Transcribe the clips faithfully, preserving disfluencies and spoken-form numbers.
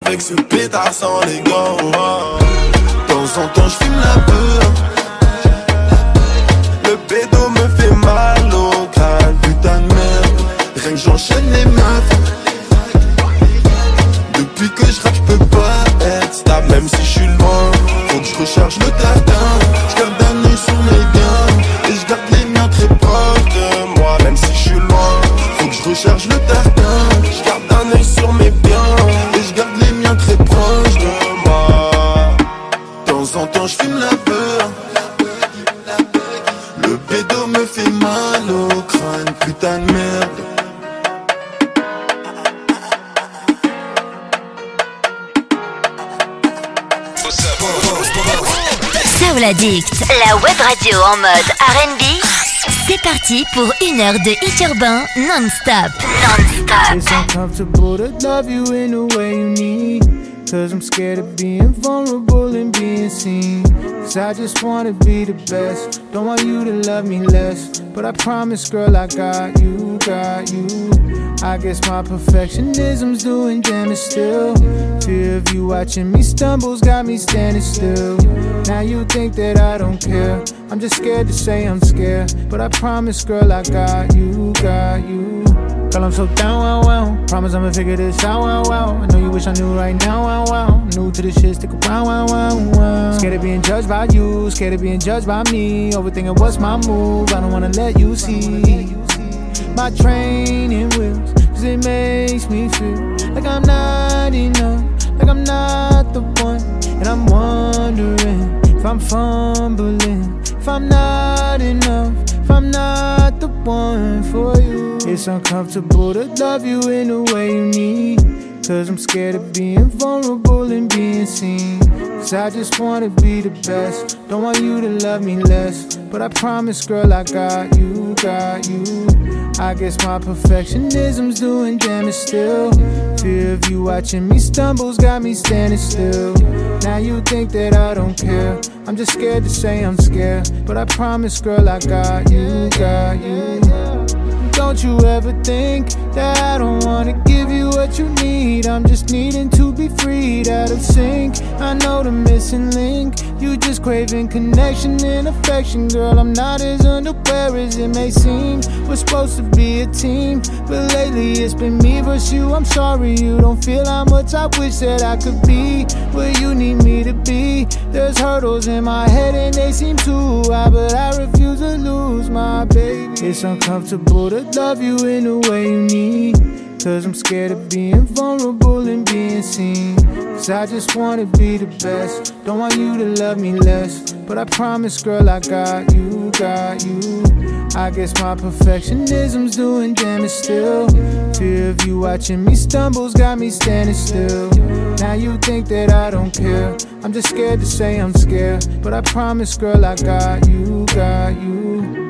avec ce pétard sans les gants. De temps en temps j'fume la peur. Le bédo me fait mal au crâne, putain de merde. Rien que j'enchaîne les meufs. Depuis que je rappe j'peux pas être stable. Même si j'suis loin, faut que je recharge le tatin. J'garde un œil sur mes biens et j'garde les miens très proches de moi. Même si j'suis loin, faut que je recharge le tartin. J'garde un œil sur mes biens et j'garde les miens très proches de moi. De temps en temps j'fume la peur. Le pédo me fait mal au crâne, putain de merde. Soul Addict, la web radio en mode R and B. C'est parti pour une heure de hit urbain non-stop. Non-stop. It's uncomfortable to love you in the way you need. Cause I'm scared of being vulnerable and being seen. Cause I just wanna be the best. Don't want you to love me less. But I promise, girl, I got you, got you. I guess my perfectionism's doing damage still. Fear of you watching me stumbles got me standing still. Now you think that I don't care. I'm just scared to say I'm scared. But I promise, girl, I got you, got you. Girl, I'm so down, wow, wow. Promise I'ma figure this out, wow, wow. I know you wish I knew right now, wow, wow. New to this shit, stick around, wow, wow, wow. Scared of being judged by you, scared of being judged by me. Overthinking what's my move, I don't wanna let you see my training wheels. Cause it makes me feel like I'm not enough, like I'm not the one. And I'm wondering if I'm fumbling, if I'm not enough, if I'm not the one for you. It's uncomfortable to love you in the way you need. Cause I'm scared of being vulnerable and being seen. Cause I just wanna be the best. Don't want you to love me less. But I promise, girl, I got you, got you. I guess my perfectionism's doing damage still. Fear of you watching me stumbles got me standing still. Now you think that I don't care. I'm just scared to say I'm scared. But I promise, girl, I got you, got you. Don't you ever think that I don't wanna give you what you need. I'm just needing to be freed out of sync. I know the missing link. You just craving connection and affection. Girl, I'm not as unaware as it may seem. We're supposed to be a team, but lately it's been me versus you. I'm sorry you don't feel how much I wish that I could be where you need me to be. There's hurdles in my head and they seem too high, but I refuse to lose my baby. It's uncomfortable to love you in the way you need. Cause I'm scared of being vulnerable and being seen. Cause I just wanna be the best. Don't want you to love me less. But I promise, girl, I got you, got you. I guess my perfectionism's doing damage still. Fear of you watching me stumbles got me standing still. Now you think that I don't care. I'm just scared to say I'm scared. But I promise, girl, I got you, got you.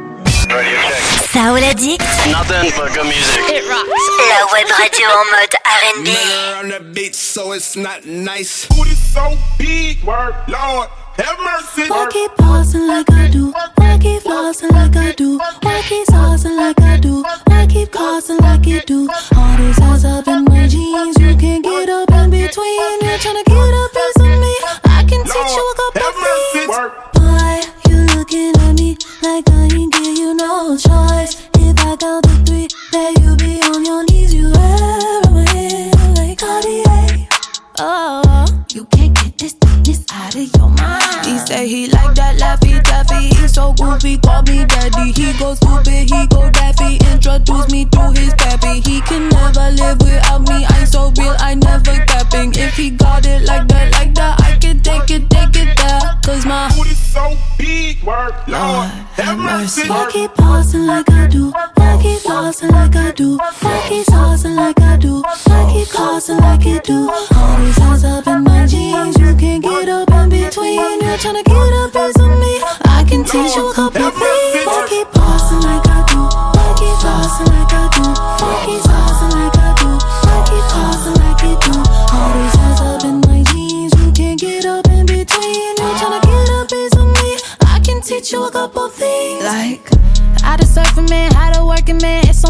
Soul Addict. Nothing but good music. It rocks. La web radio en mode R and B. Miller on the beat, so it's not nice. Booty so big, word, Lord, have mercy. Why keep pausing like I do? Why keep flossing like I do? Why keep saucing like I do? Why keep causing like you do? All these eyes up in my jeans, you can't get up in between. You're trying to get a piece of me. I can teach you a couple things. Why you looking at me like I ain't give you no choice? If I count to three, that you be on your knees. You wear my hair like Cartier. Oh, you can't get this thickness out of your mind. He say he like that Laffy Taffy. He's so goofy, call me daddy. He go stupid, he go daffy. Introduce me to his pappy. He can never live without me. I'm so real, I never capping. If he got it like that, like that, I can take it, take it there. Cause my booty so big, word, Lord, have mercy. Why keep pausing like I do? Why keep flossing like I do? Why keep saucing like I do? Why keep causing like you do? All these eyes up in my jeans, you can't get up in between. You're trying to get a piece of me. I can teach you a couple of things. Why keep pausing like I do? Why keep flossing like I do? Why keep saucing like I do? Why keep causing like you do? All these eyes up in my jeans, you can't get up in between. You're trying to get a piece of me. I can teach you a couple things. Like how to surf a man, how to work a man. It's on purpose,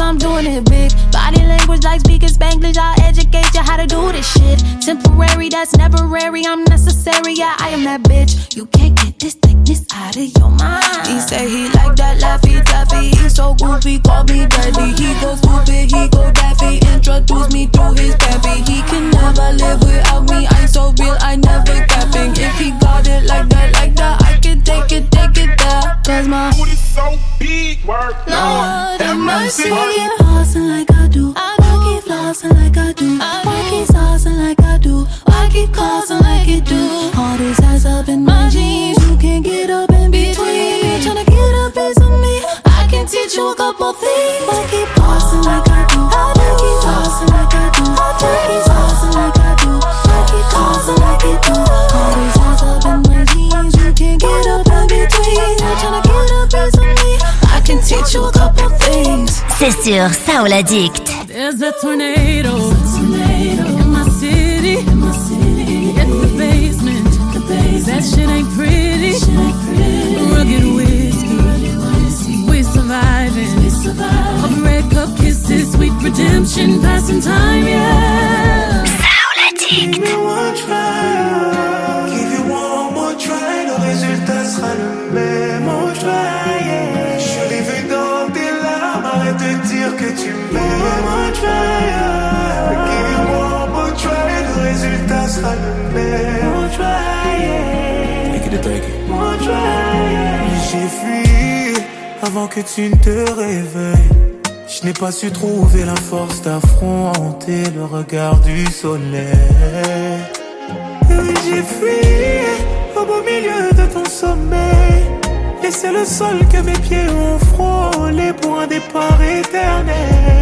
I'm doing it big. Body language like speaking Spanglish. I'll educate you how to do this shit. Temporary, that's never rare. I'm necessary, yeah, I am that bitch. You can't get this thickness out of your mind. He say he like that Laffy Taffy. He so goofy, call me daddy. He go stupid, he go daffy. Introduce me through his pappy. He can never live without me. I'm so real, I never capping. If he got it like that, like that, I can take it, take it there. Cause my booty so big, work. Lord have mercy. I keep flossing like I do. I keep flossing like I do. I keep saucing like I do. I keep causing like it do. All this ass up in my jeans. You can't get up in between. You tryna get a piece of me. I can teach you a couple things. I keep flossing like I do. I keep flossing like I do. I keep saucing like I do. I keep causing like it do. All this ass up in my jeans. You can't get up in between. You tryna get a piece of me. I can teach you a couple things. C'est sur Soul Addict. There's a tornado, tornado in my city. In my city. It's the basement. The basement. That shit ain't pretty. Shit ain't pretty. Rugged whiskey. Rugged whiskey. We're surviving. We're surviving. Of red cup kisses, sweet redemption, passing time, yeah. Soul Addict. Give me one try. Give you one more try. Le résultat sera le même. One try, yeah. Je l'ai vu dans tes larmes. Arrête de dire que tu m'aimes. One try, yeah. Give you one more try. Le résultat sera le même. One try, yeah. Take it, take it. One try, yeah. J'ai fui avant que tu ne te réveilles. Je n'ai pas su trouver la force d'affronter le regard du soleil. Et oui, j'ai fui au beau milieu de ton sommeil. Et c'est le sol que mes pieds ont frôlé pour un départ éternel.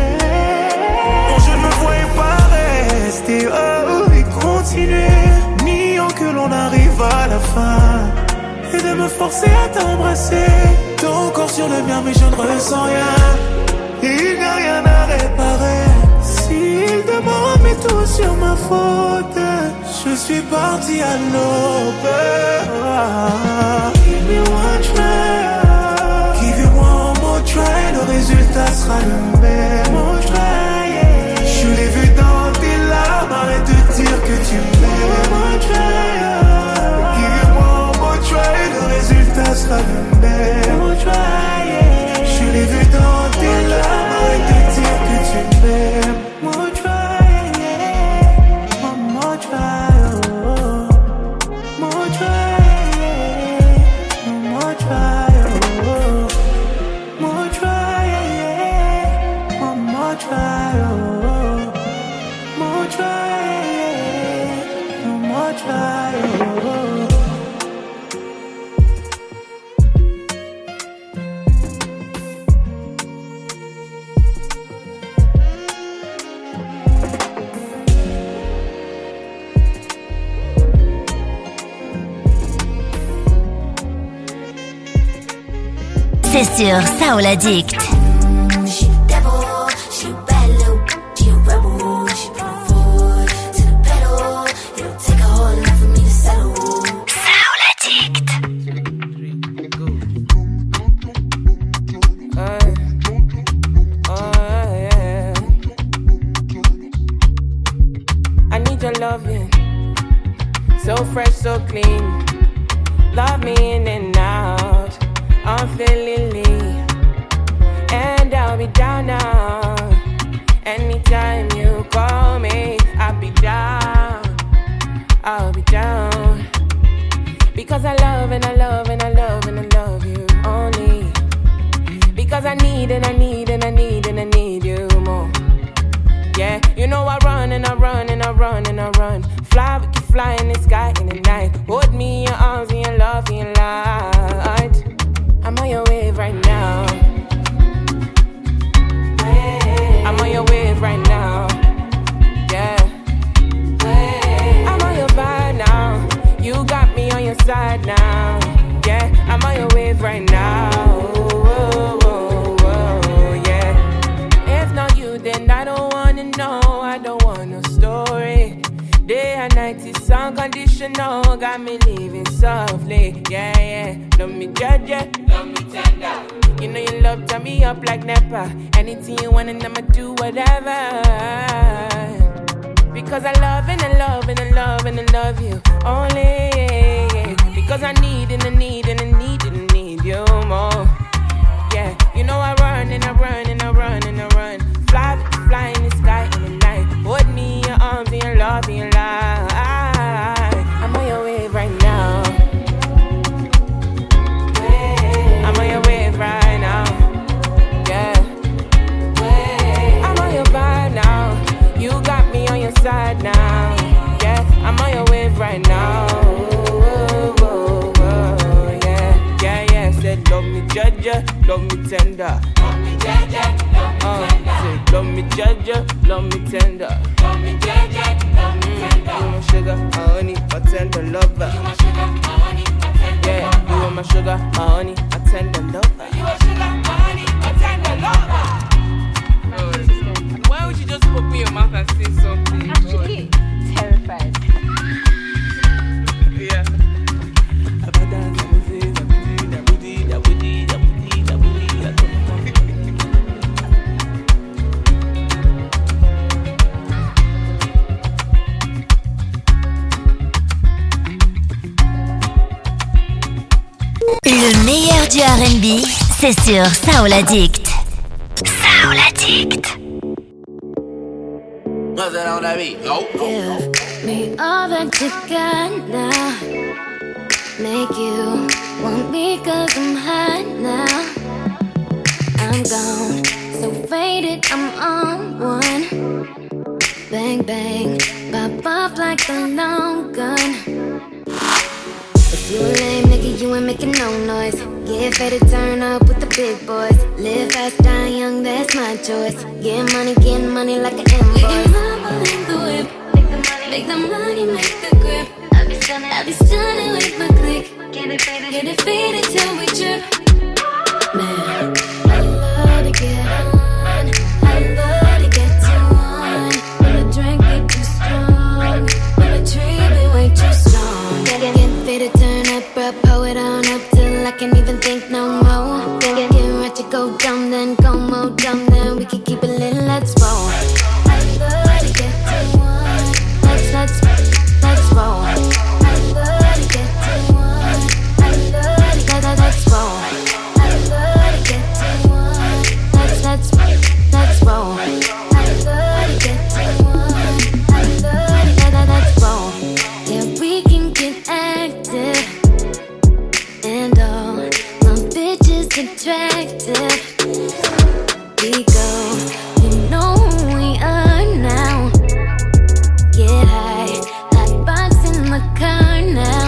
Non, je ne me voyais pas rester oh, et continuer, niant que l'on arrive à la fin. Et de me forcer à t'embrasser. Ton corps sur le mien, mais je ne ressens rien. Il n'y a rien à réparer. S'il demande mais tout sur ma faute, je suis parti à l'aube. Give me one try. Give you one more try. Le résultat sera le même. One try, yeah. Je l'ai vu dans tes larmes. Arrête de dire que tu m'aimes. One try. Give you one more try. Le résultat sera le même. One try, yeah. Je l'ai vu dans tes larmes. Arrête de dire que tu m'aimes. One try, yeah. One more try, oh. More try, yeah. One more try, oh. More try, yeah. One more try, oh. More try, yeah. One more try, oh. C'est sur Soul Addict. So fresh, so clean. Love me in and out. I'm feeling lean. And I'll be down now. Anytime you call me, I'll be down. I'll be down. Because I love and I love and I love and I love you only. Because I need and I need and I need and I need you more. Yeah, you know I run and I run and I run and I run. Fly, we can fly in the sky in the night. Hold me in your arms and your love and your light. I'm on your wave right now. I'm on your wave right now. Yeah. I'm on your vibe now. You got me on your side now. Yeah, I'm on your wave right now. Whoa, whoa, whoa, yeah. If not you, then I don't wanna know. I don't want no story. They and night is unconditional. Got me living softly, yeah, yeah. Love me judge, love me tender. You know you love turn me up like Nepa. Anything you want and I'ma do whatever. Because I love and I love and I love and I love you only, yeah, yeah. Because I need and I need and I need and I need you more. Yeah, you know I run and I run and I run and I run. Fly, fly in the sky in the night. Hold me in your arms and your love and your life. I'm on your wave right now. I'm on your wave right now. Yeah. I'm on your vibe now. You got me on your side now. Yeah, I'm on your wave right now. Whoa, whoa, whoa, yeah, yeah, yeah. Said love me judge, love me tender. Love me judge, love me tender. Said love me judge, love me tender. Love me judge, love me tender. You my sugar, my honey, my tender lover. You my sugar, my honey, my tender yeah, lover. You are my sugar, my honey, my tender lover. You my sugar, my honey, my tender lover. Why would you just open your mouth and say something? Actually, terrified. Yeah. Le meilleur du R and B, c'est sur Soul Addict. Soul Addict. Give me all that you got now. Make you want me cause I'm hot now. I'm gone, so faded, I'm on one. Bang, bang, pop off like a long gun. If you a lame nigga, you ain't making no noise. Get faded, turn up with the big boys. Live fast, die young, that's my choice. Get money, get money like an invoice. Making love in the whip. Make the money, make the grip. I be stunning, I be stunning with my click. Get it faded, get it faded till we trip. Man, I love to get on. I love to get too on. When the drink get too strong, when the tree be way too strong. Get, get, get faded, turn up, bro, pull it on up till I can't even think no more. Get, get, get ratchet, go dumb, then go more dumb, then we can keep it lit, let's roll. I love to get too on. Let's, let's, let's roll. I love to get too on. I love to get, let's roll. I love to get too on. Let's, let's, let's roll. I love to get too on. I love to get, let's roll. Yeah, we can get active. And all my bitches attractive. We go, you know who we are now. Get high, hot box in my car now.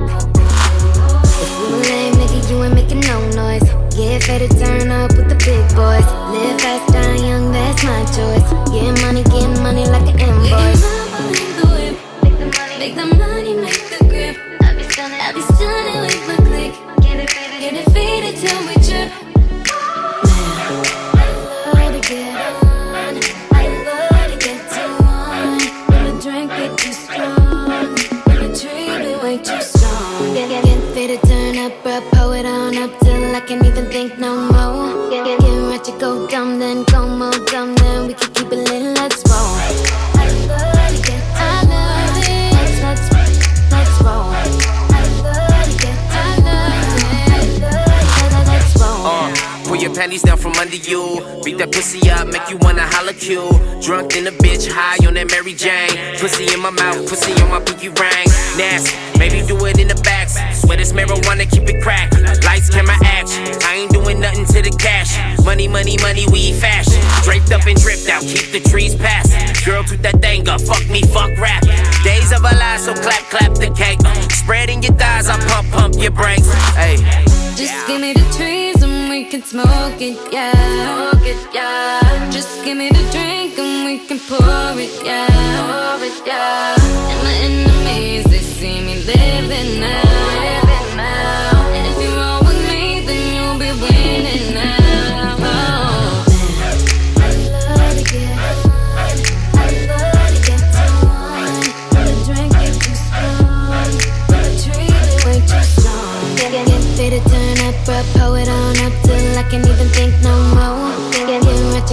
If you a lame nigga, you ain't making no noise. Get faded, turn up with the big boys. Live fast, die young, that's my choice. Get money, get money like an invoice. Make the whip, make the money, make the grip. I be stunning, I be stunning with my click. Get it faded, get it faded till we trip. Man, I love to get on. I love to get too on. When the drink get too strong, when the tree be way too strong. Get, get, get faded, turn up, bro, pull it on up till I can't even think no more. Get, get, get ratchet, go dumb, then go more dumb, then we can keep it lit, let's roll. I love to get, I love it. Let's, let's, let's roll. I love to get, I love it. I love it. Let's roll. Uh, pull your panties down from under you. Beat that pussy up, make you wanna holla cue. Drunk in a bitch, high on that Mary Jane. Pussy in my mouth, pussy on my pinky ring. Nasty, maybe do it in the back. Swear this marijuana, keep it cracked. Lights, camera, action. I ain't doing nothing to the cash. Money, money, money, we fashion. Draped up and dripped out, keep the trees passing. Girl, toot that thing up, fuck me, fuck rap. Days of our lives, so clap, clap the cake. Spread in your thighs, I pump, pump your brakes. Hey. Just give me the trees and we can smoke it, yeah. Smoke it, yeah. Just give me the drink and we can pour it, yeah. Pour it, yeah. And my enemies, they see me living now. Living now. And if you roll with me, then you'll be winning now. Oh, man. I love to get on. I love to get too on. When the drink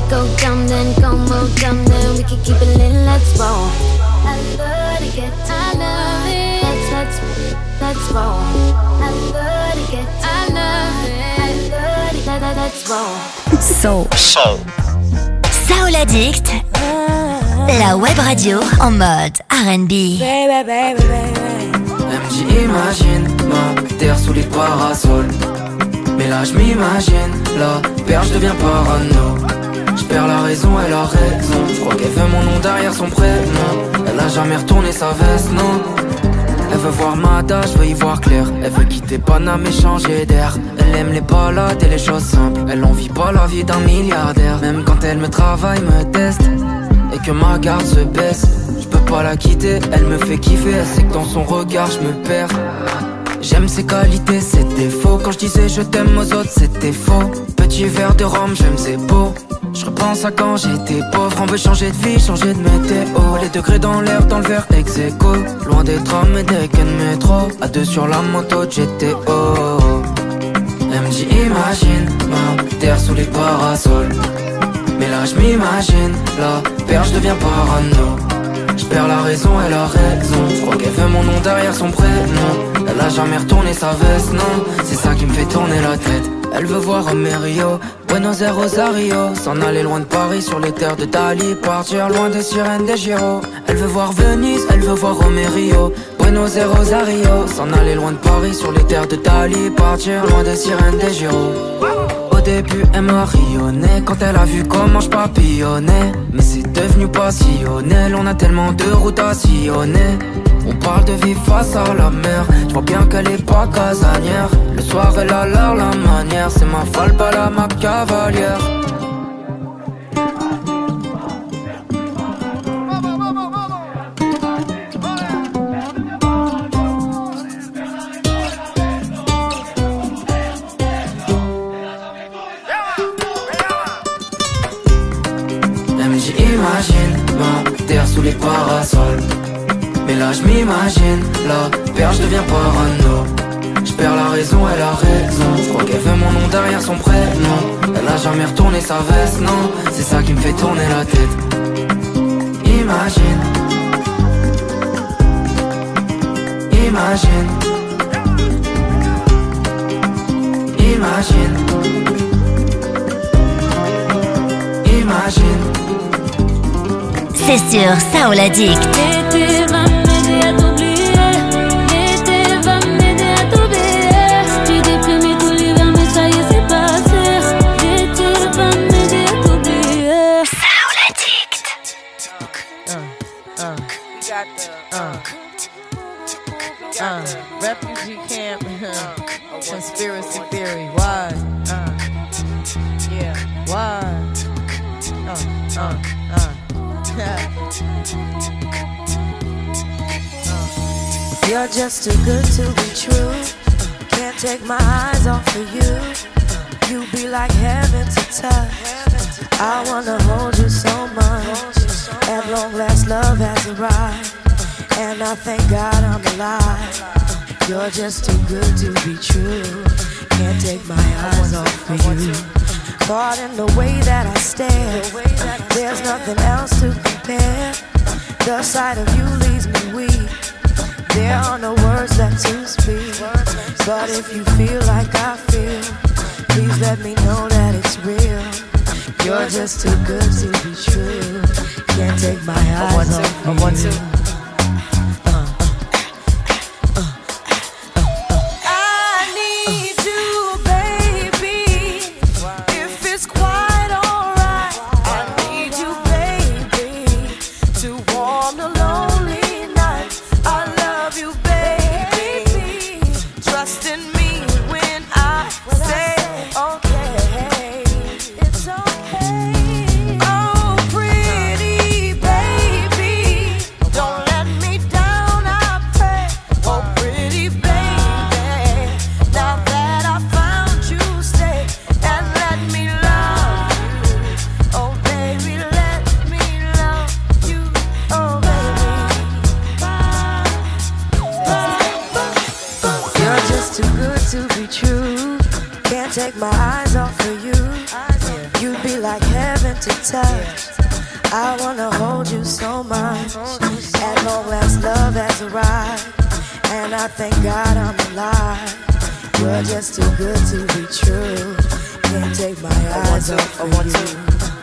go dumb, then go more dumb, then we can keep it lit, let's roll. I love to get to I love it. Let's, let's, let's roll. I love to get to I love it. I love to let, let, let's roll. Soul. Soul. Soul Addict. La web radio en mode R and B. Baby, baby, baby. Elle me dit imagine ma terre sous les parasols. Mais là je m'imagine, la perche devient parano. Je perds la raison, elle a raison. Je crois qu'elle fait mon nom derrière son prénom. Elle a jamais retourné sa veste, non. Elle veut voir Mada, je veux y voir clair. Elle veut quitter Paname et changer d'air. Elle aime les balades et les choses simples. Elle envie pas la vie d'un milliardaire. Même quand elle me travaille, me teste et que ma garde se baisse, je peux pas la quitter, elle me fait kiffer. Elle sait que dans son regard je me perds. J'aime ses qualités, ses défauts. Quand je disais je t'aime aux autres, c'était faux. Petit verre de rhum, j'aime c'est beau. Je repense à quand j'étais pauvre. On veut changer de vie, changer de météo. Les degrés dans l'air, dans le verre ex aequo. Loin des trams et des quais de métro. À deux sur la moto de G T O. Elle me dit imagine ma terre sous les parasols. Mais là je m'imagine, la perche devient parano. Je perds la raison, elle a raison. Je crois qu'elle fait mon nom derrière son prénom. Elle a jamais retourné sa veste, non. C'est ça qui me fait tourner la tête. Elle veut voir Romerio, Buenos Aires, Rosario. S'en aller loin de Paris sur les terres de Dali. Partir loin des sirènes des Giro. Elle veut voir Venise, elle veut voir Romerio, Buenos Aires, Rosario. S'en aller loin de Paris sur les terres de Dali. Partir loin des sirènes des Giro. Au début elle m'a rayonné quand elle a vu comment je papillonnais. Mais c'est devenu passionnel, on a tellement de routes à sillonner. On parle de vivre face à la mer, je vois bien qu'elle est pas casanière. Le soir elle a l'air la manière, c'est ma folle pas la ma cavalière. Imagine ma terre sous les parasols. Mais là je m'imagine, la perche devient parano. Je perds la raison, elle a raison. Je crois qu'elle fait mon nom derrière son prénom. Elle a jamais retourné sa veste, non. C'est ça qui me fait tourner la tête. Imagine. Imagine. Imagine. Imagine. C'est sur Soul Addict. L'été va m'aider à t'oublier. L'été va m'aider à t'oublier. Tu déprimé tout l'hiver, mais ça y est, c'est passé. L'été va m'aider à t'oublier. Soul Addict. Uh, uh, uh, uh, refugee camp, uh, conspiracy theory. Why? Uh, yeah. Why? Uh, uh, uh. You're just too good to be true. Can't take my eyes off of you. You be like heaven to touch. I wanna hold you so much. At long last love has arrived, and I thank God I'm alive. You're just too good to be true. Can't take my eyes off of you. Caught in the way that I stare, there's nothing else to compare. The sight of you leaves me weak. There are no words left to speak. But if you feel like I feel, please let me know that it's real. You're just too good to be true. Can't take my eyes off of you. You'd be like heaven to touch. I wanna hold you so much. At long last, love has arrived, and I thank God I'm alive. You're just too good to be true. Can't take my eyes off of you.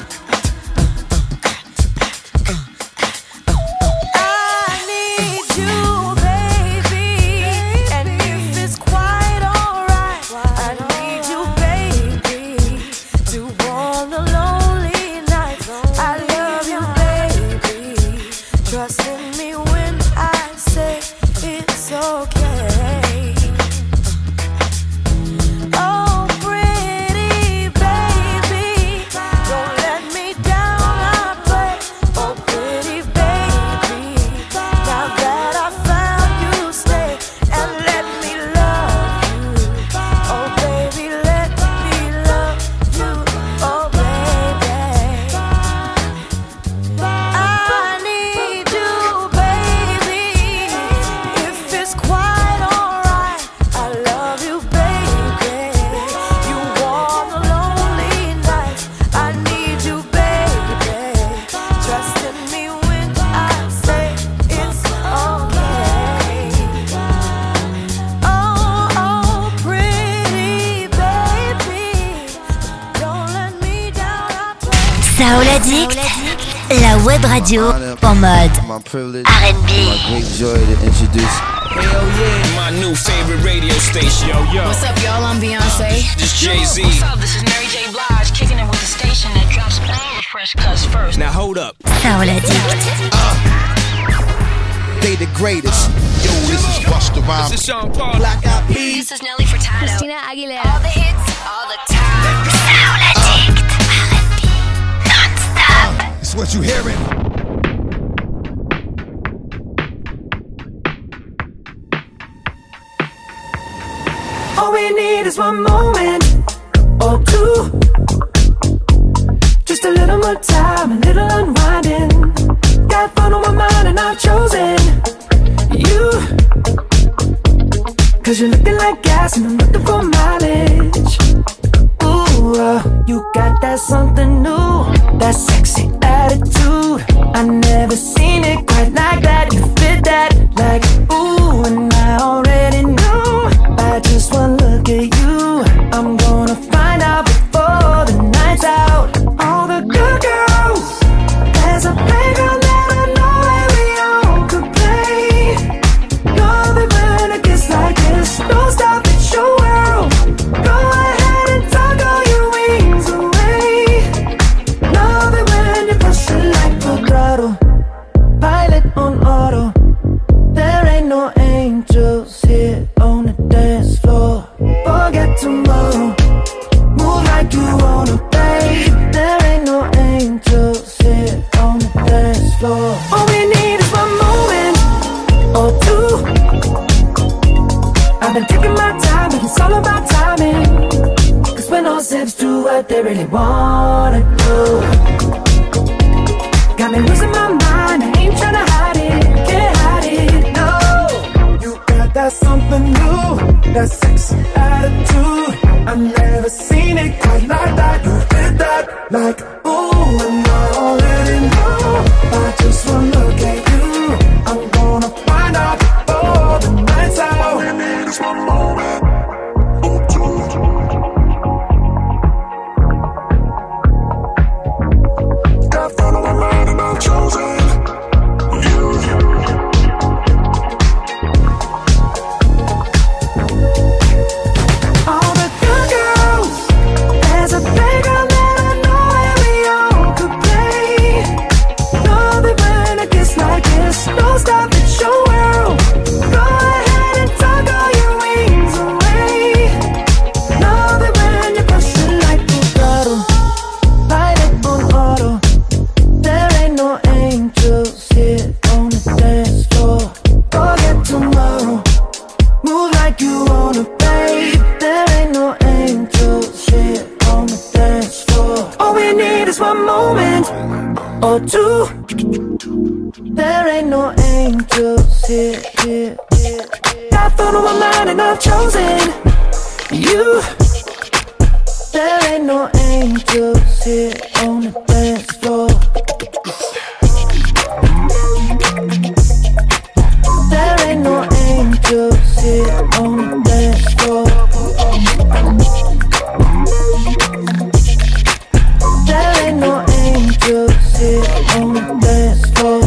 Saoul Addict, la web radio en mode R and B. My great joy to introduce. Hell yeah, my new favorite radio station. Yo, yo. What's up, y'all? I'm Beyonce. This Jay-Z. What's up? This is Mary J. Blige, kicking it with the station that drops all the fresh cuts first. Now hold up. Saoul Addict. Uh, they the greatest. Yo, this is Busta Rhymes. This is Sean Paul. Black Eyed Peas. This is Nelly Furtado. Christina Aguilera. All the hits, all the time. Saoul Addict. R and B. Non-stop. It's what you hearing. All we need is one moment or two. Just a little more time, a little unwinding. Got fun on my mind and I've chosen you. Cause you're looking like gas and I'm looking for mileage. Ooh, uh, you got that something new, that sexy attitude. I never seen it quite like that. You fit that like ooh, and I already knew. I just one look at you, I'm gonna find out before the night's out. All the good girls, there's a playground that I know where we all could play. Love it when it gets like this. Don't stop, it's your world. Go ahead and tuck all your wings away. Love it when you push it like the throttle. Pilot on auto. There ain't no angels here on the dance floor. Forget tomorrow. Move like you wanna, babe. There ain't no angels here on the dance floor. All we need is one moment or two. I've been taking my time, but it's all about timing. Cause when those hips do what they really wanna do, got me losing my mind, I ain't tryna hide it, can't hide it, no. You got that something new, that sexy attitude. I've never seen it quite like that. You did that like ooh, and I already know. I just wanna look at you, I'm gonna find out before the night's out. All we need is one moment or two. Got fun on my mind and I've chosen you. All the good girls, there's a playground that I know where we all could play. Love it when it gets like this. Don't stop, it's your world. Go ahead and tuck all your wings away. Love it when you push it like the throttle. Pilot on auto. There ain't no angels here on the dance floor. Forget tomorrow. Move like you wanna, babe. There ain't no angels here on the dance floor. All we need is one moment or two. There ain't no angels here, here, here. Got fun on my mind and I've chosen you. There ain't no angels here on the dance floor. There ain't no angels here on the dance floor. There ain't no angels here on the dance floor.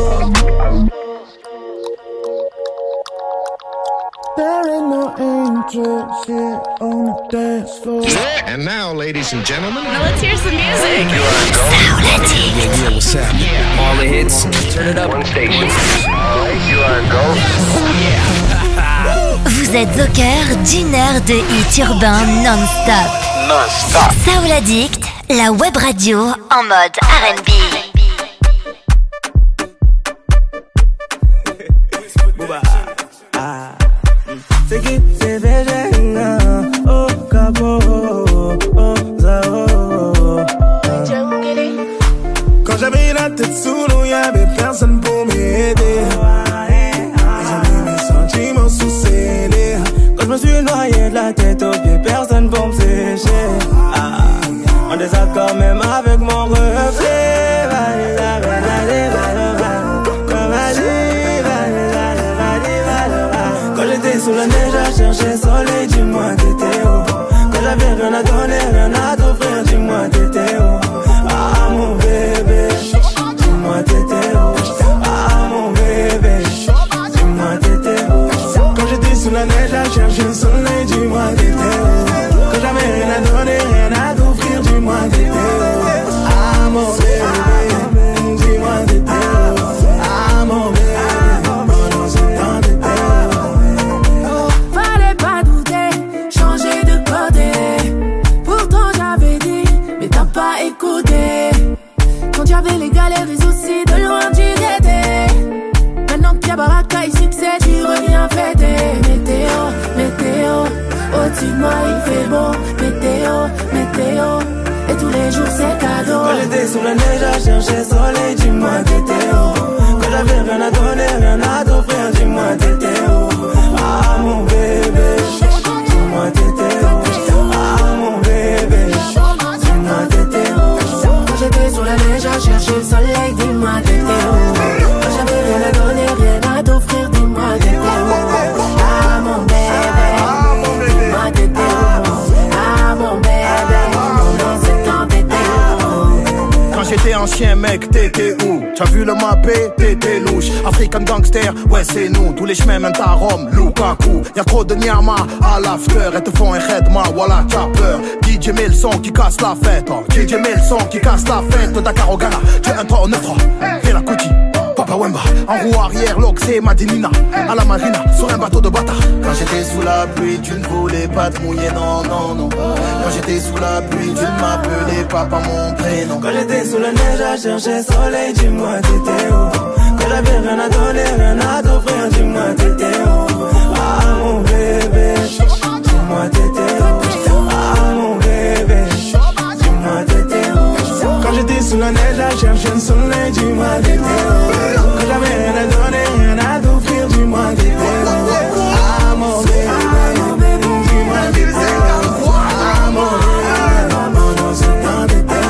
There ain't no angels here on the dance floor. And now, ladies and gentlemen, now let's hear some music. Yeah, yeah, what's happening? All the hits, turn it up. One station. Alright, you are go. Vous êtes au cœur d'une heure de hits urbains non-stop. Non-stop. Soul Addict, la web radio en mode R and B. C'est qui c'est végéna, oh capo, oh zao. Quand j'avais la tête sous l'eau, y'avait personne pour m'aider. J'ai mis mes sentiments sous scellés. Quand je me suis noyé de la tête aux pieds, personne pour me sécher. Ah, en désaccord même avec mon reflet. Vas-y, vas-y, vas-y, sous la neige à chercher soleil, dis-moi t'étais où. Quand j'avais rien à donner, rien à t'offrir, dis-moi t'étais où. Ah mon bébé, dis-moi t'étais où. Ah mon bébé, dis-moi t'étais où. Quand j'étais sous la neige à chercher le soleil, dis-moi t'étais où. Quand j'avais rien à donner, rien à t'offrir, dis-moi t'étais où. Ah mon bébé, dis-moi t'étais où. Ah mon bébé. J'avais les galères, les soucis, de loin tu t'étais. Maintenant qu'il y a baraka et succès, tu reviens fêter. Météo, météo, au-dessus de moi il fait beau. Météo, météo, et tous les jours c'est cadeau. Quand j'étais sous la neige à chercher soleil, dis-moi t'étais où. Quand j'avais rien à donner, rien à t'offrir, dis-moi t'étais où. Ah mon bébé, dis-moi t'étais où. Ah mon bébé, dis-moi t'étais où. J'étais sur la neige à chercher le soleil, dis-moi t'étais où. Quand j'avais rien à donner, rien à t'offrir, dis-moi t'étais où. Ah mon bébé, dis-moi t'étais où. Ah mon bébé, non c'est quand t'étais où. Quand j'étais ancien mec, t'étais où? T'as vu le mappé, t'étais louche. African gangster, ouais c'est nous. Tous les chemins mènent à Rome, Lukaku. Y'a trop de nyama à l'after. Elles te font un redma, voilà t'as peur. D J met le son qui casse la fête, oh. D J met le son qui casse la fête. Dakar au Ghana, tu es un trois au neuf trois. Fais la Kuti, Papa Wemba. En roue arrière, l'Oxé, Madinina. À la marina, sur un bateau de bâtard. Quand j'étais sous la pluie, tu ne voulais pas te mouiller, non, non, non. Quand j'étais sous la pluie, tu ne m'appelais pas par mon prénom. Quand j'étais sous la neige à chercher soleil, dis-moi t'étais où. Quand j'avais rien à donner, rien à t'offrir, dis-moi t'étais où. Ah mon bébé, dis-moi t'étais où. Ah mon bébé, dis-moi t'étais où. Quand j'étais sous la neige à chercher le soleil, dis-moi t'étais où. Quand j'avais rien à donner, rien à t'offrir, dis-moi t'étais où. Ah mon bébé, dis-moi t'étais où. Ah mon bébé, non c'est quand t'étais où.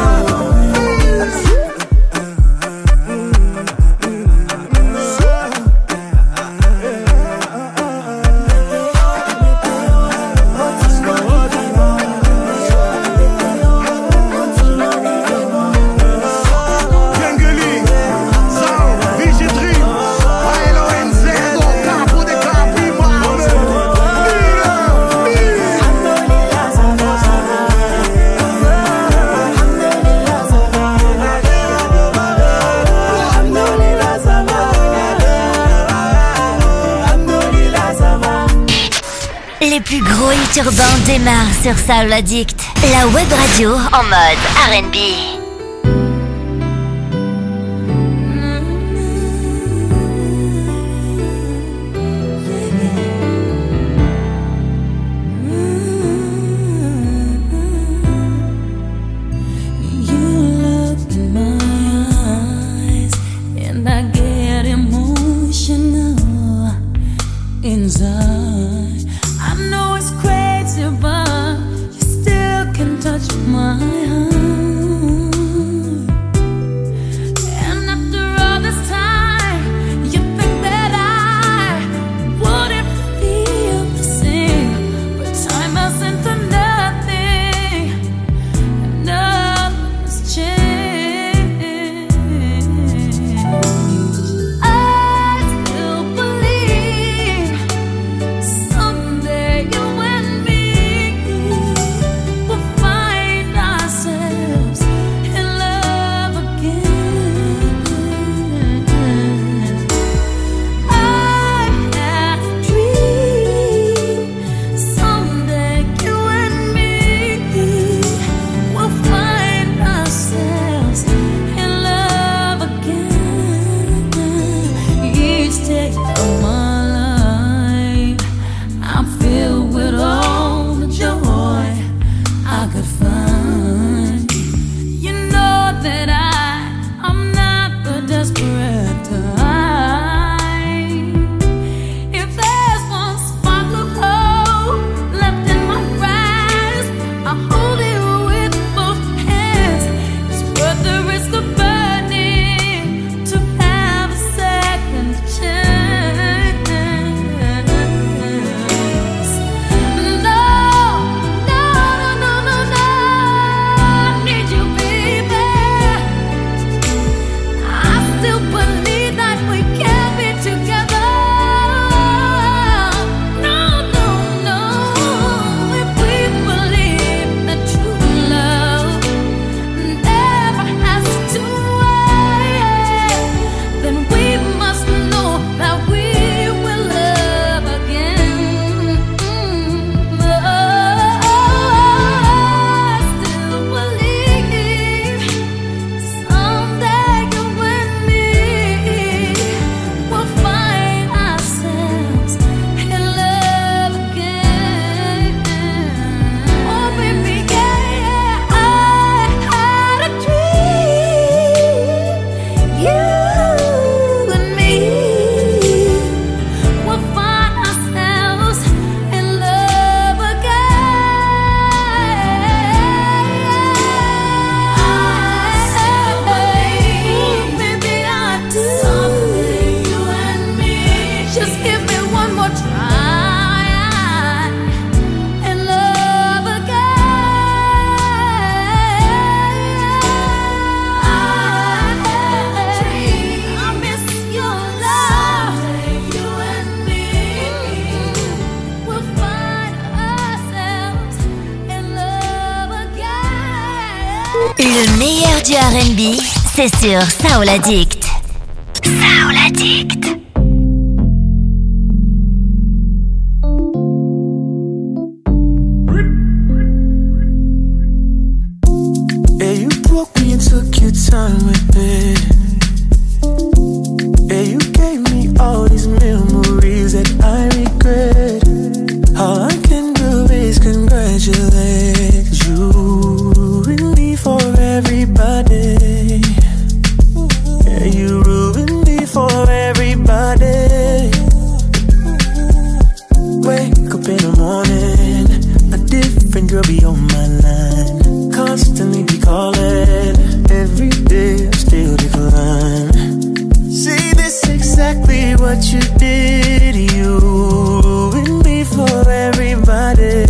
Les plus gros hits urbains démarrent sur Soul Addict, la web radio en mode R and B. Inside, I know it's crazy, but you still can touch. Le meilleur du R and B, c'est sur Soul Addict. Soul Addict. Yeah, you broke me and took your time with me. Yeah, you gave me all these memories that I regret. All I can do is congratulate you and me for everybody. Yeah, you ruined me for everybody. Wake up in the morning, a different girl be on my line. Constantly be calling, every day I still decline. See, this exactly what you did. You ruined me for everybody.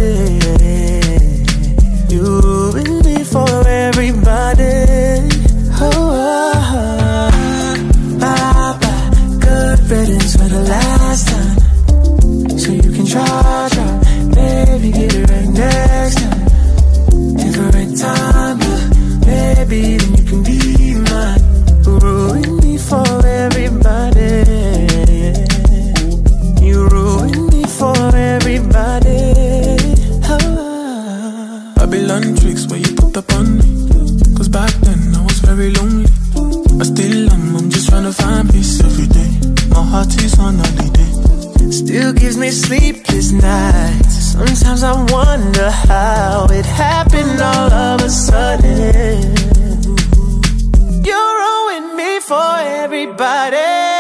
You ruined me for everybody. Oh, oh, oh. Bye bye, good riddance for the last time. So you can try, try, baby, get it right next time. Different time, baby, then you can be mine. Ruin me for everybody. You ruin me for everybody. Oh. Babylon tricks where you put up on me. Cause back then I was very lonely. I still am, I'm just trying to find peace every day. My heart is on holiday. Still gives me sleepless nights. Sometimes I wonder how it happened all of a sudden. You ruined me for everybody.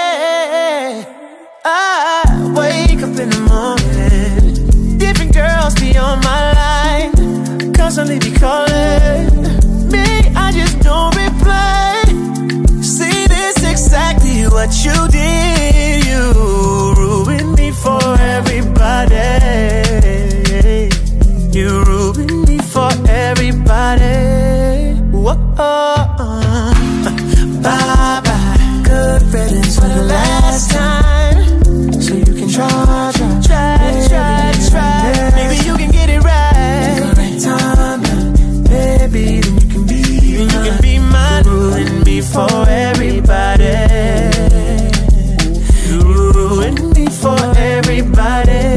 I wake up in the morning, different girls be on my line, constantly be calling me, I just don't reply. See, this exactly what you did. You ruined me for everybody. You ruined me for everybody. Whoa. Bye bye, good riddance for the last time. So you can try, try, try, try, try. Maybe you can get it right. Different time, baby, then you can be, then you can be mine. Ruin me for everybody. You ruin me for everybody.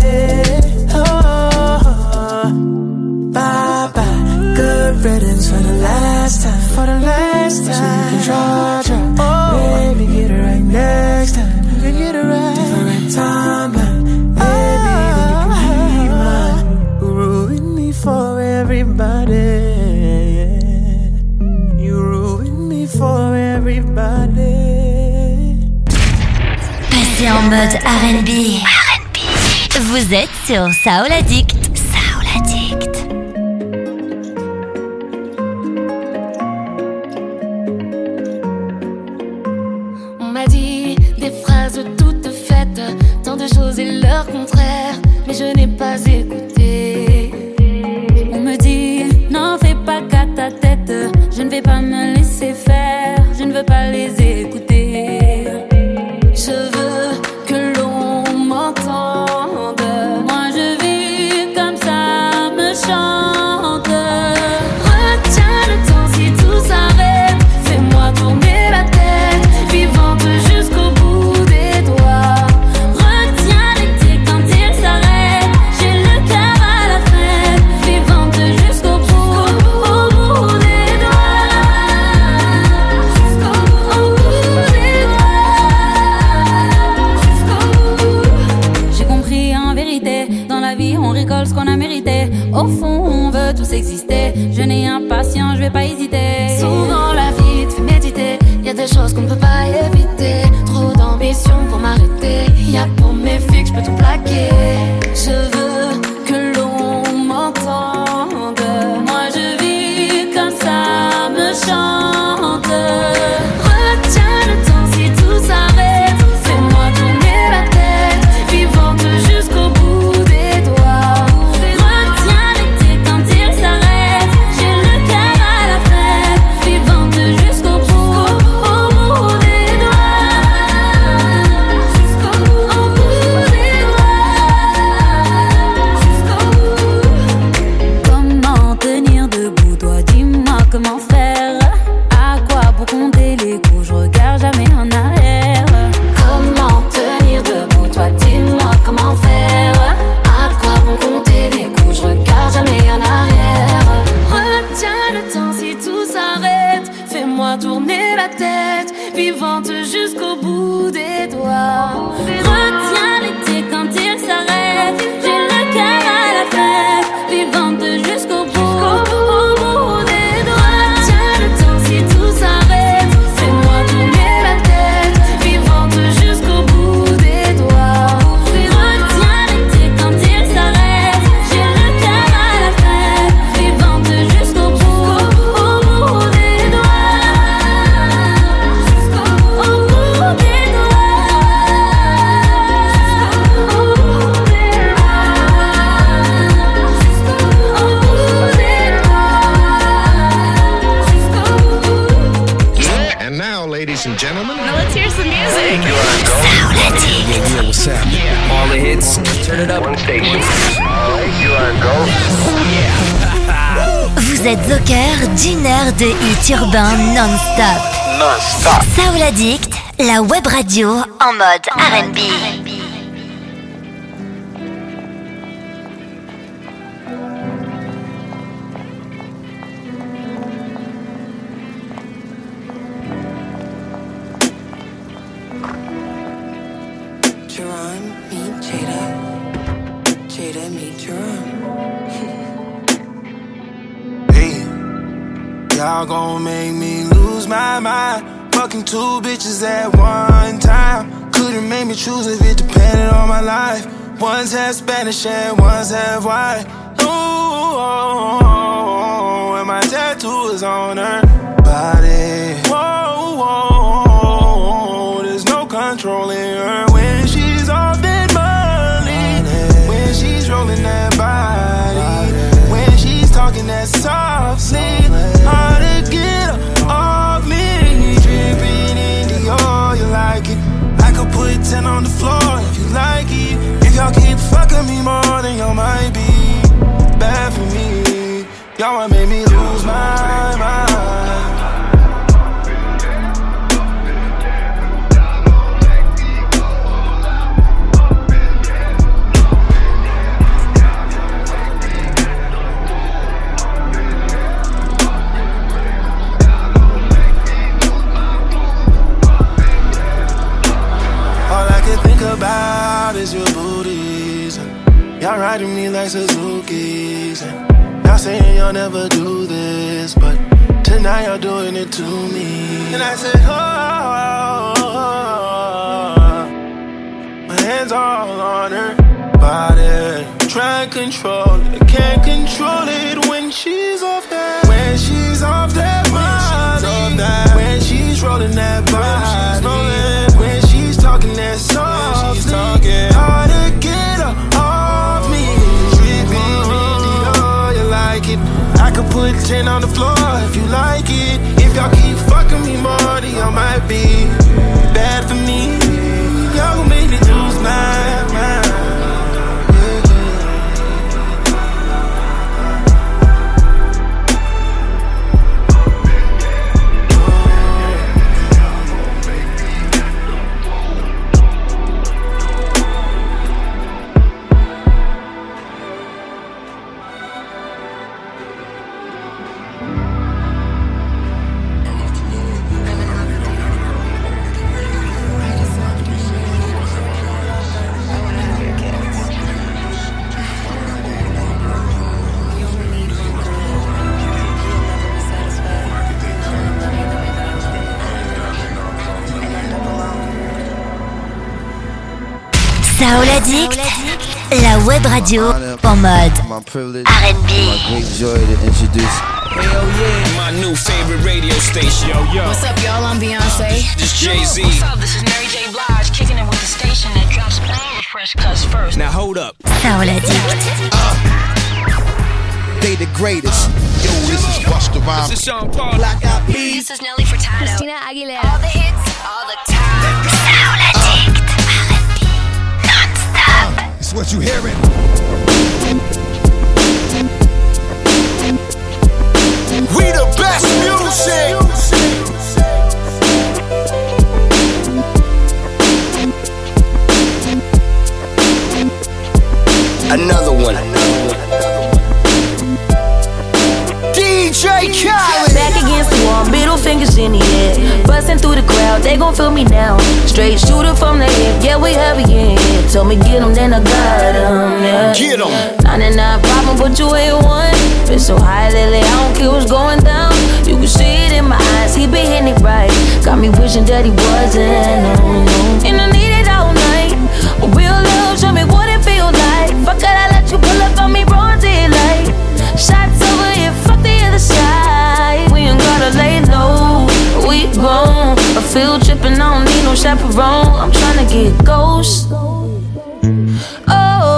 Oh, bye bye, good riddance for the last time. For the last time, so you can try, try. Oh, baby, get it right next time. You can get it right. Different time, baby, then you can be mine. Ruin me for everybody. You ruin me for everybody. Passez en mode R and B. R and B. Vous êtes sur Soul Addict. Soul Addict. On m'a dit des phrases toutes faites, tant de choses et leur contraire, mais je n'ai pas écouté. On me dit, n'en fais pas qu'à ta tête, je ne vais pas me laisser faire, je ne veux pas les écouter. Je veux que l'on m'entende, moi je vis comme ça, me chante. Retiens le temps si tout s'arrête, fais-moi tourner la tête, vivante jusqu'au bout des doigts. Retiens l'été quand il s'arrête, j'ai le cœur à la fête, vivante jusqu'au bout, au bout des doigts. Jusqu'au bout, au bout des doigts. J'ai compris en vérité, dans la vie on récolte ce qu'on a mérité. Au fond on veut tous exister, je n'ai impatient, je vais pas hésiter. Souvent la vie te fait méditer, y a des choses qu'on ne peut pas éviter. Trop d'ambition pour m'arrêter, y a pour mes filles que je peux tout plaquer. Je veux que l'on m'entende, moi je vis comme ça, me chante. Retiens le temps si tout s'arrête, fais-moi tourner la tête, vivante jusqu'au bout des doigts. Retiens l'été quand il s'arrête, j'ai le cœur à la fête, vivante jusqu'au bout, au bout des doigts. Jusqu'au bout, au bout Turn it up. One station. Alright, you are go. Vous êtes au cœur d'une heure de hits urbains non-stop. Non-stop. Soul Addict, la web radio en mode R and B. Y'all gon' make me lose my mind. Fucking two bitches at one time. Couldn't make me choose if it depended on my life. One's half Spanish and one's half white. Ooh, and my tattoo is on her body. Whoa, whoa, there's no controlling her when she's off that money. When she's rolling that body. When she's talking that softly. Hard to get her off me. Dripping in the oil, you like it. I could put ten on the floor if you like it. If y'all keep fucking me more, then y'all might be bad for me. Y'all might make me lose my mind. About is your booties. Y'all riding me like Suzuki's. Y'all saying y'all never do this, but tonight y'all doing it to me. And I said, oh, my hands all on her body. Try and control it, I can't control it when she's off that. When she's off that body. When she's rolling that body. When she's talking that softly. Hard to get her off me. Dripping in the oil, you like it. I could put ten on the floor if you like it. If y'all keep fucking me more, then y'all might be bad for me. Y'all gon' make me lose my mind. Soul Addict, la web radio en mode R and B. My great joy to introduce. Hell yeah, my new favorite radio station. Yo, yo. What's up, y'all? I'm Beyonce. This Jay-Z. What's up? This is Mary J. Blige, kicking it with the station that drops all the fresh cuts first. Now hold up. Soul Addict. Uh, they the greatest. Yo, this is Busta Rhymes. This is Sean Paul. Black Eyed Peas. This is Nelly Furtado. Christina Aguilera. All the hits, all the time. Soul Addict. R and B. Non-stop. It's what you hearing. We the best music. Another one. D J Khaled. Back against the wall, middle fingers in the air. Busting through the crowd, they gon' feel me now. Straight shooter from the hip, yeah, we heavy in here. Told me get 'em, then I got 'em, yeah. Get 'em. ninety-nine problem, but you ain't one. Been so high lately, I don't care what's going down. You can see it in my eyes, he been hitting it right. Got me wishing that he wasn't, no, no. And I need it all night. A real love, show me what it feels like. Fuck it, I let you pull up on me, broad daylight. Shots over here, fuck the other side. We ain't gotta lay low, we grown. A field trip and I don't need no chaperone. I'm tryna get ghost. Oh,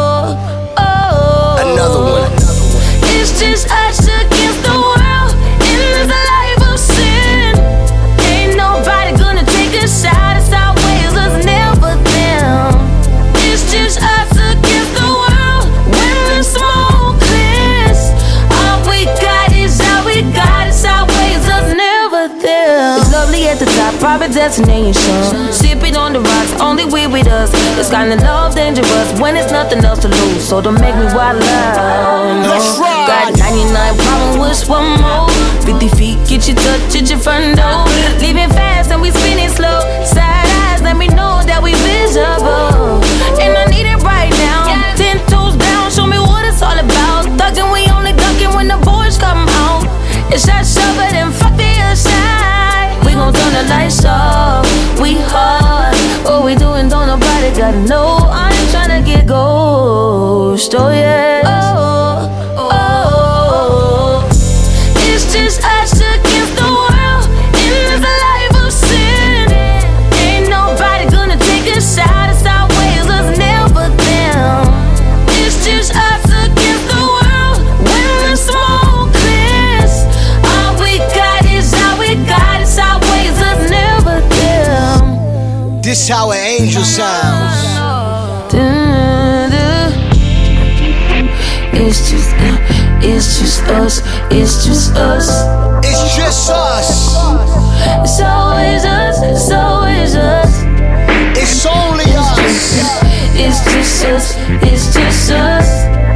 oh. Another one. It's just us against the world in this life of sin. Ain't nobody gonna take us out. It's our ways, us never them. It's just us private destination. Sipping on the rocks, only we with us. This kind of love dangerous when it's nothing else to lose. So don't make me wild out. No. Got ninety-nine problems, wish one more. Fifty feet, get you touch at your front door. Leaving fast and we spinning slow. Side eyes, let me know that we visible. And I need it right now. Ten toes down, show me what it's all about. Thuggin', we only duckin' when the boys come out. It's that shove it and fuck the other side. We gon' turn the lights off. We hard. What we doing, don't nobody gotta know. I ain't tryna get ghost. Oh yeah. Oh, oh, oh. It's just us against the world in this life of sin. Ain't nobody gonna take us out. It's our ways, us never them. It's just us against the world when the smoke clears. All we got is all we got. It's our ways, us never them. This how an angel sounds. It's just, it's just us, it's just us. It's just us. It's always us, it's always us. It's only us. It's just us, it's just us.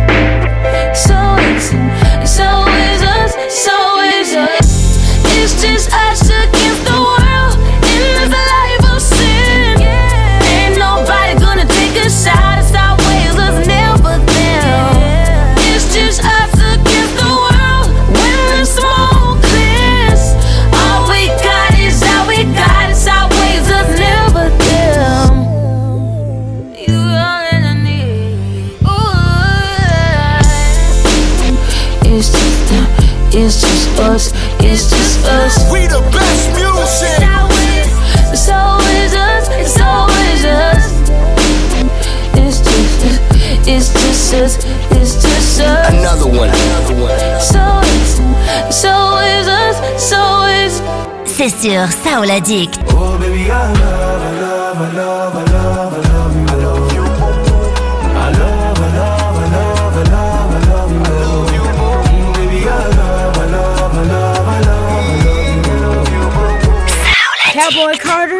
So it's, it's always us, it's always us. It's just us against the world in this life of sin. Ain't nobody gonna take us out. It's our ways, us never them. Just us against the world when the smoke clears. All we got is all we got. It's our ways, us never them. You all that I need. Ooh. It's just, it's just us. It's just us. We the best music. It's always us. It's always us. It's just, it's just us. It's just us. Another one. Another one. So it's, so it's us. So it's. C'est sur Soul Addict. Oh baby, I love, I love, I love, I love, I love you. I love you. I love, I love, I love, I love, I love you. I love you. Mm, baby, I love, I love, I love, I love, I love you. Cowboy Carter,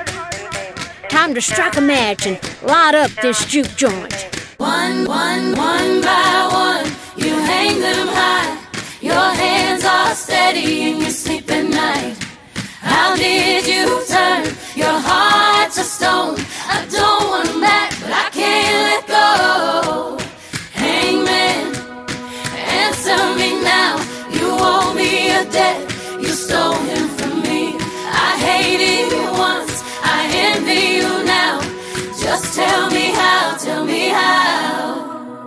time to strike a match and light up this juke joint. One, one, one by one, you hang them high. Your hands are steady and you sleep at night. How did you turn your heart to stone? I don't want them back, but I can't let go. Hangman, answer me now. You owe me a debt, you stole him from me. I hated you once, I envy you now. Just tell me how, tell me how.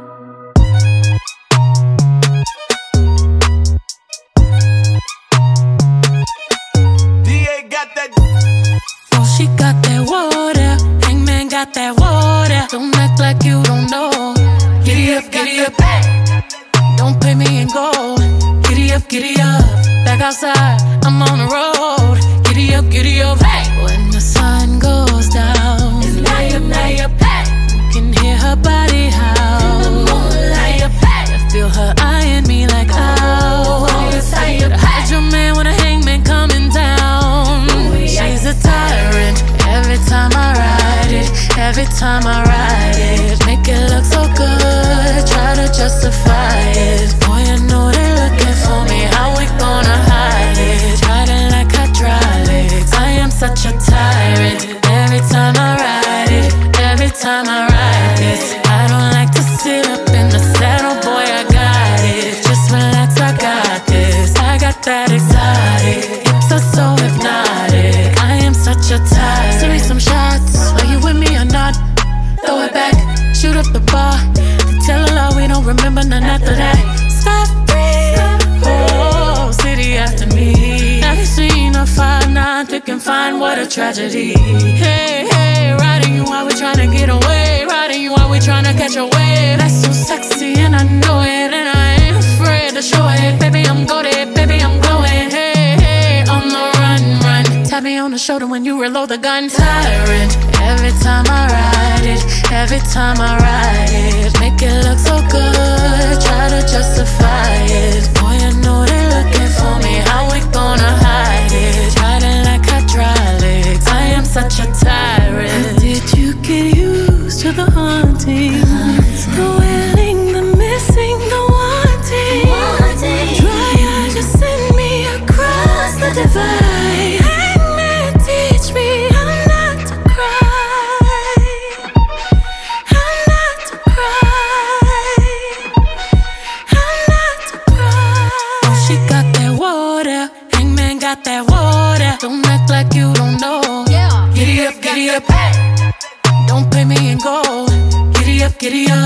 D A got that. Oh, she got that water. Hangman got that water. Don't act like you don't know. Giddy up, giddy up. Don't pay me in gold. Giddy up, giddy up. Back outside, I'm on the road. Giddy up, giddy up. Hey, when the sun goes down, it's light up, light up. Can hear her body howl. In the moonlight, I feel her eyeing me like ow. Hide your man when a hangman coming down. She's a tyrant. Every time I ride it, every time I ride it, make it look so good. Try to justify it. Boy, I know they're looking for me. How we gonna hide it? Riding like hydraulics. I am such a tyrant. Every time I ride it, every time I ride it, I don't like to sit up in the saddle, boy, I got it. Just relax, I got this. I got that exotic, hips are so hypnotic. I am such a tyrant. Send me some shots, are you with me or not? Throw it back, shoot up the bar. Tell a lie, we don't remember none after that. Stop free, oh, city after me. Never seen a five nine thick and fine, what a tragedy. Hey, hey, riding you while we tryna get away. Riding you while we tryna catch a wave. That's so sexy and I know it, and I ain't afraid to show it. Baby, I'm goated, baby, I'm glowing. Hey, hey, on the run, run. Tap me on the shoulder when you reload the gun. Tyrant, every time I ride it, every time I ride it, make it look so good. Try to justify it. Boy, I know they're looking for me. How we gonna hide it? Riding like hydraulics.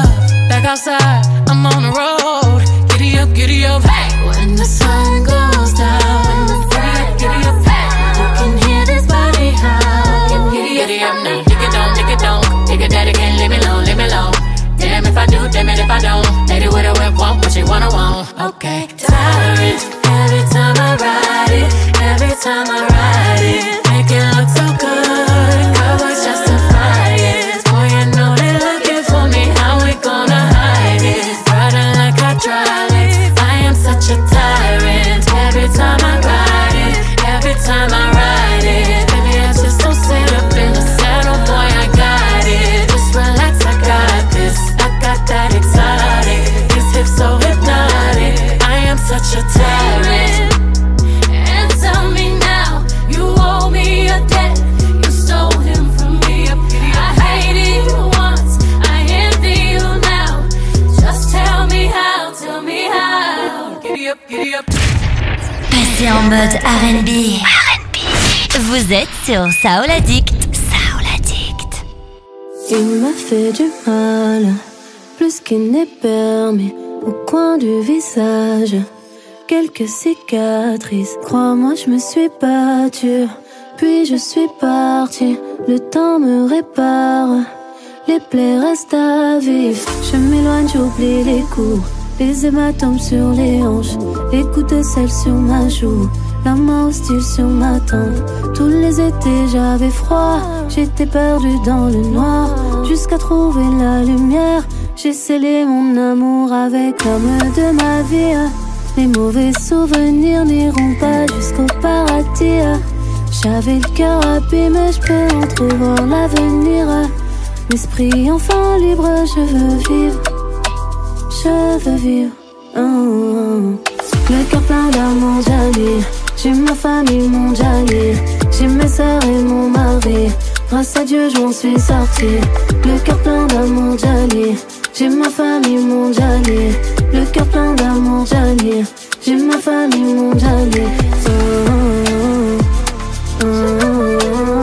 back outside, I'm on the road. Giddy up, giddy up, hey. When the sun goes down, giddy up, giddy up, hey. You can hear this body howl. Giddy up, giddy up now, dig it down, dig it down. Dig it daddy can't leave me alone, leave me alone. Damn if I do, damn it if I don't. Lady with a whip, want what you wanna want. Okay, tiring every time I ride it, every time I ride it. Make it look so good, covers justify it. Boy, you know they looking for me, how we gonna hide it? Riding like I drive it, I am such a tyrant. Every time I ride it, every time I ride it. Baby, I just don't sit up in the saddle, boy, I got it. Just relax, I got this, I got that exotic. These hips so hypnotic, I am such a tyrant. And tell me now, you owe me a debt. You stole him from me. I hated you once, I envy you now. Just tell me how, tell me how. Giddy up, giddy up. Passez en mode R and B. R and B. Vous êtes sur Soul Addict. Soul Addict. Il m'a fait du mal, plus qu'il n'est permis, au coin du visage. Quelques cicatrices, crois-moi je me suis battue. Puis je suis partie, le temps me répare. Les plaies restent à vivre, je m'éloigne, j'oublie les coups. Les hématomes sur les hanches, les gouttes de sel sur ma joue. La main hostile sur ma tempe. Tous les étés j'avais froid, j'étais perdue dans le noir. Jusqu'à trouver la lumière, j'ai scellé mon amour avec l'homme de ma vie. Les mauvais souvenirs n'iront pas jusqu'au paradis. J'avais le cœur abîmé, je peux entrevoir l'avenir. L'esprit enfin libre, je veux vivre. Je veux vivre. Oh, oh. Le cœur plein d'amour, Jali. J'ai ma famille, mon Jali. J'ai mes sœurs et mon mari. Grâce à Dieu, je m'en suis sortie. Le cœur plein d'amour, Jali. J'ai ma famille, mon Jali. Le cœur plein d'amour, Jali. J'ai ma famille, mon Jali. Oh, oh, oh, oh,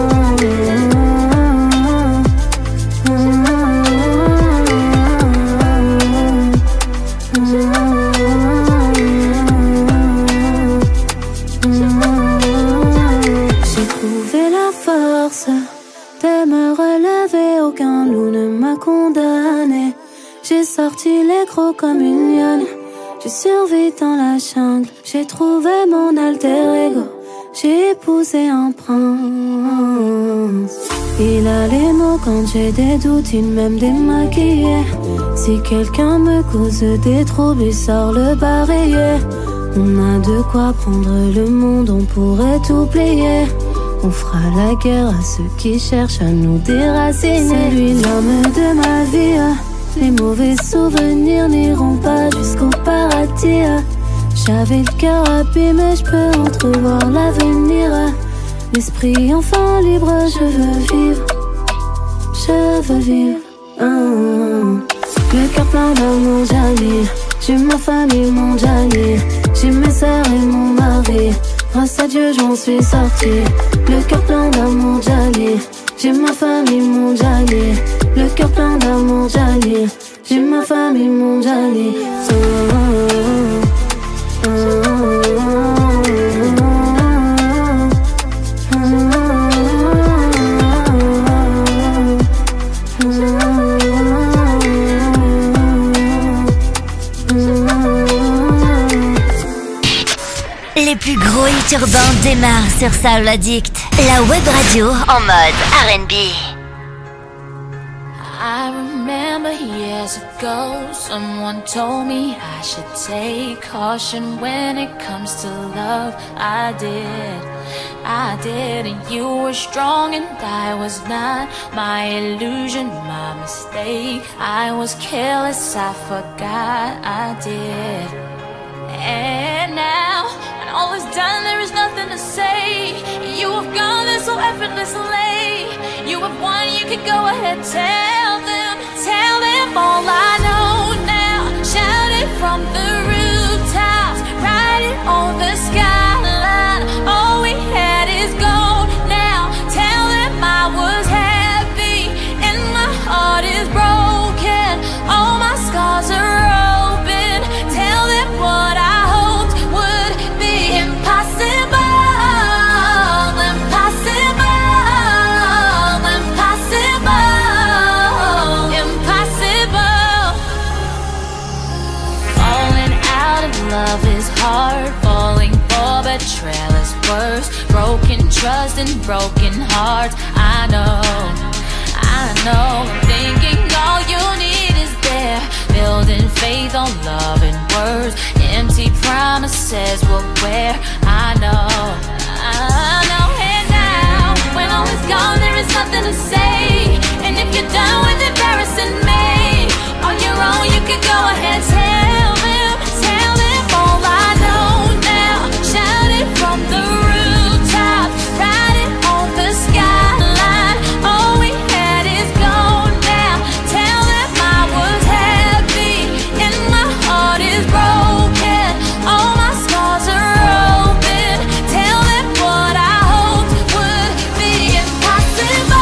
j'ai trouvé la force de me relever, aucun loup ne m'a condamné. J'ai sorti les crocs comme une lionne. J'ai survécu dans la jungle. J'ai trouvé mon alter ego. J'ai épousé un prince. Il a les mots quand j'ai des doutes. Il m'aime démaquillé. Si quelqu'un me cause des troubles, il sort le barillet. On a de quoi prendre le monde, on pourrait tout plier. On fera la guerre à ceux qui cherchent à nous déraciner. C'est lui l'homme de ma vie. Les mauvais souvenirs n'iront pas jusqu'au paradis. J'avais le cœur abîmé, je peux entrevoir l'avenir. L'esprit enfin libre, je veux vivre. Je veux vivre. Oh, oh. Le cœur plein d'amour, Jali. J'ai ma famille, mon Jali. J'ai mes sœurs et mon mari. Grâce à Dieu, j'en suis sortie. Le cœur plein d'amour, Jali. J'ai ma famille, mon Jali. Le cœur plein d'amour, Jali. J'ai ma famille, mon Jali. Oh, oh, oh, Les plus gros hits urbains démarrent sur Soul Addict, la web radio en mode R and B. I remember years ago, someone told me I should take caution when it comes to love. I did, I did, and you were strong and I was not. My illusion, my mistake. I was careless, I forgot I did. And now, when all is done, there is nothing to say. You have gone there so effortlessly. You have won, you can go ahead, tell them, tell them all I know now. Shout it from the rooftops, write it on the skyline. All we had is gold now. Tell them I was happy and my heart is broken. Oh my love is hard, falling for betrayal is worse. Broken trust and broken hearts. I know, I know. Thinking all you need is there, building faith on love and words. Empty promises will wear. I know, I know. And now, when all is gone, there is nothing to say. And if you're done with embarrassing me, on your own you can go ahead. Tell them, tell them all I know now. Shout it from the rooftop, write it on the skyline. All we had is gone now. Tell them I was happy and my heart is broken. All my scars are open. Tell them what I hoped would be impossible.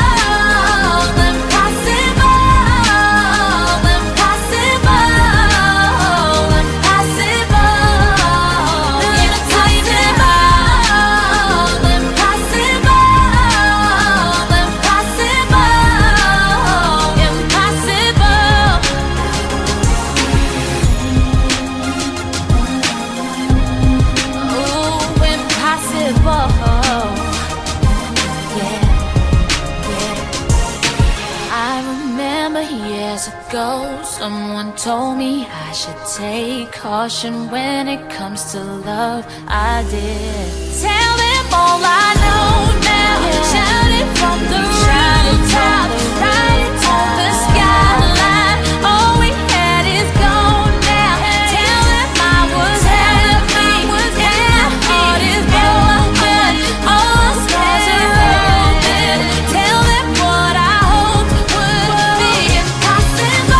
Someone told me I should take caution when it comes to love. I did. Tell them all I know now. Yeah. Shout it from the rooftop, write it on the skyline. All we had is gone now. Tell them I was happy and my heart is broken. All my scars are open. Tell them what I hoped would be impossible.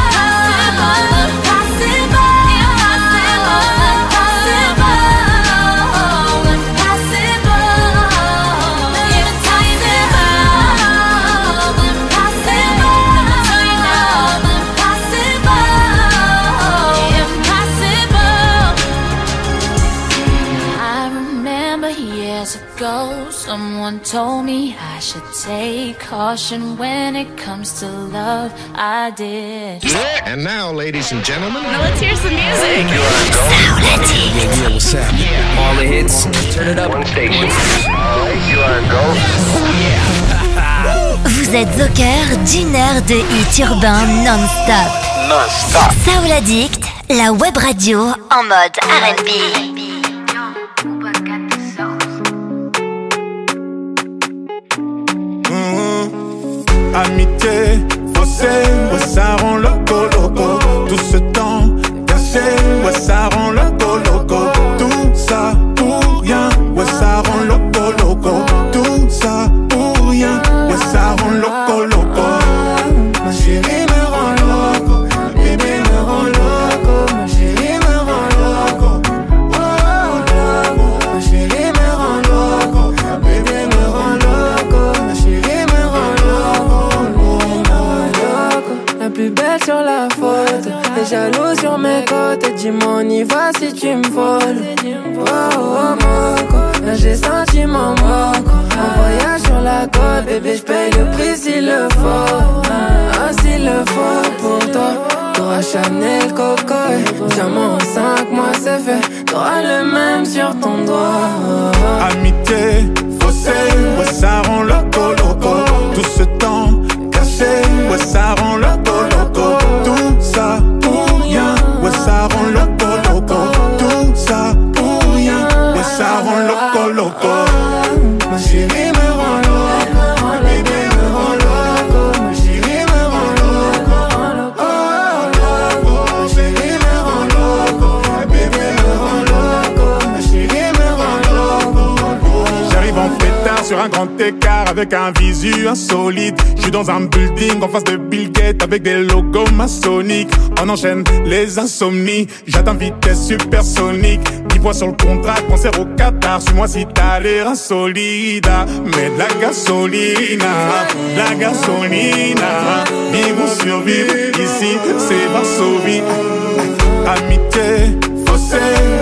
Someone told me I should take caution when it comes to love. I did. And now, ladies and gentlemen, now let's hear some music. Yeah, what's happening? All the hits, turn it up. One station. You are go. Vous êtes au cœur d'une heure de hits urbains non-stop. Non-stop. Soul Addict, la web radio en mode R and B. Amitié, faussée, ouais ça rend loco loco. Tout ce temps caché, ouais ça rend loco loco. Tout ça pour rien, ouais ça rend loco loco. Tout ça pour rien, ouais ça rend loco loco. Ma chérie me rend loco, bébé me rend loco. Ma chérie me rend loco, oh loco. Ma chérie me rend loco, bébé me rend loco. Ma chérie me rend loco. La plus belle sur la photo, les jaloux sur mes côtes. Dis-moi on y va si tu me voles. Oh oh moco, là j'ai senti mon moco. Un voyage sur la côte, bébé j'paye le prix s'il le faut. Ah s'il le faut pour toi. T'auras Chanel, Coco et diamant en cinq mois c'est fait. T'auras le même sur ton doigt. Amitié, faussée, ouais ça rend loco loco. Tout ce temps caché, ouais ça rend loco loco. Tout ça pour rien, ouais ça rend loco loco. Tout ça pour rien, ouais ça rend loco loco. Ma chérie me rend loco, bébé me rend loco. Ma chérie me rend loco, oh loco. Ma chérie me rend loco, bébé me rend loco. Ma chérie me rend loco. J'arrive en pétard sur un grand écart avec un visu insolite. Je suis dans un building en face de Bill Gates avec des logos maçonniques. On enchaîne les insomnies, j'atteins vitesse supersonique. dix fois sur le contrat, concert au Qatar. Suis-moi si t'as l'air insolide. Mets de la gasolina, la gasolina. Vivre ou survivre, ici c'est Varsovie. Amitié, faussée,